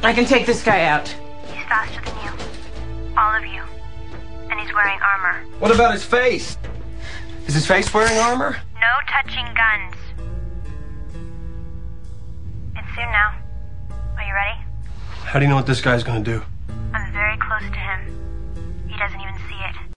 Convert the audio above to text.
I can take this guy out. He's faster than you. All of you. And he's wearing armor. What about his face? Is his face wearing armor? No touching guns. It's soon now. Are you ready? How do you know what this guy's gonna do?